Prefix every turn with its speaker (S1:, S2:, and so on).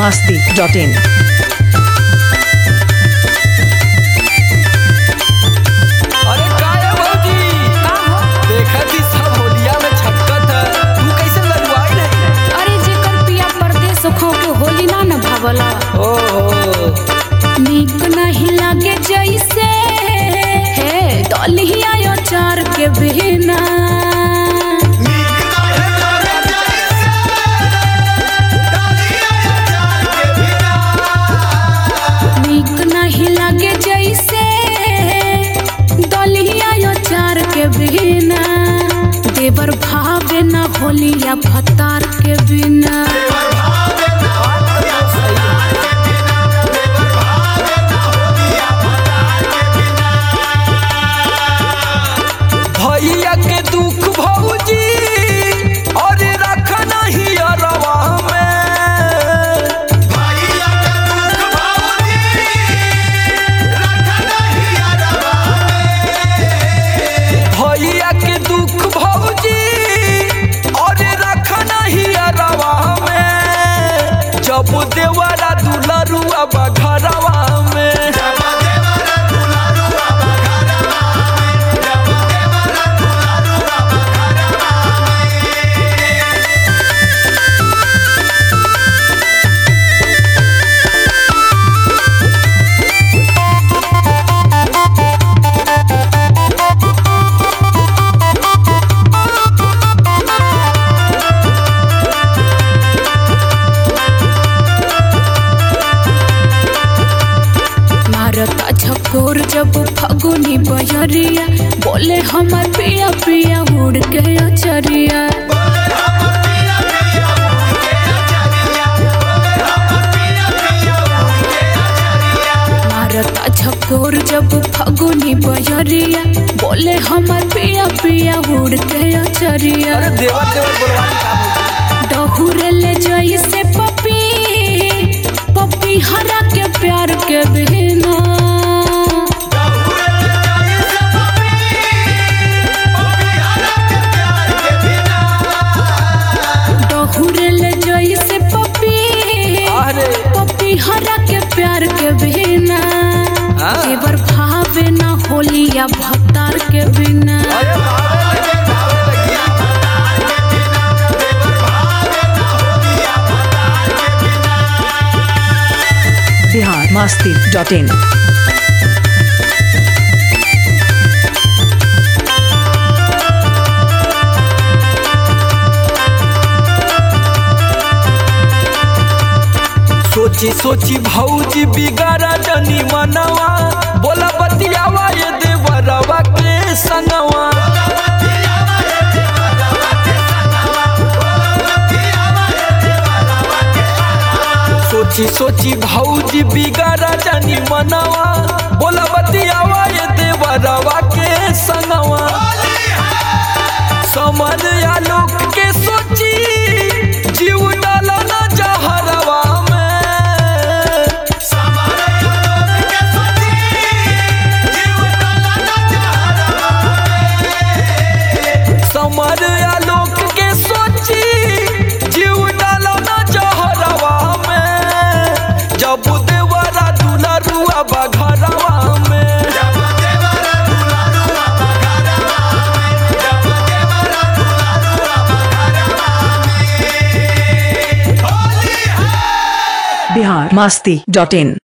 S1: biharmasti.in।
S2: अरे काय है भौजी,
S3: का हो?
S2: देखा थी सब होलिया में छटकत है, तू कैसे लड़वाई नहीं?
S3: अरे जेकर पिया परदेस खो के होली ना न भावला
S2: ओहो
S3: नीक नहीं लागे जैसे हे दलिया यो चार के बिना नीक नहीं लागे जैसे दलिया यो चार के बिना देवर भावे न होलिया भतार के बिना
S2: भैया के दुख भौजी और रख नहीं अरवा में। भैया के दुख भौजी और रख नहीं अरवा में। जब देवरा दुलरुआ बघरवा में।
S3: मारता झकोर जब फगुनी बजरिया बोले हमर पिया पिया उड़ के अचरिया मारता झकोर जब फगुनी बजरिया बोले हमर पिया पिया उड़ के अचरिया
S2: अरे देवर देवर बोलवानी का भौजी।
S3: डहुरे ले जैसे पपी पपी हरा के प्यार के बिना डहुरे ले जैसे पपी
S2: अरे
S3: पपी हरा के प्यार के बिना
S2: हाँ।
S3: देवर भावे ना होलिया भतार के बिना
S2: अरे भावे लगे, भावे लगे।
S1: biharmasti.in।
S2: सोची सोची भौजी बिगाड़ा जनी मनवा। बोला बतियावा ये देवरवा के संगवा। सोची सोची भौजी बिगाड़ा जनी मनवा। बोला बतियावा ये देवरवा के संगवा। समझ आलोक के सोची जीव डाला ना जहरवा में। समझ आलोक के सोची जीव डाला ना जहरवा में। जब देवरा दुलरुआ बघरवा में।
S1: biharmasti.in।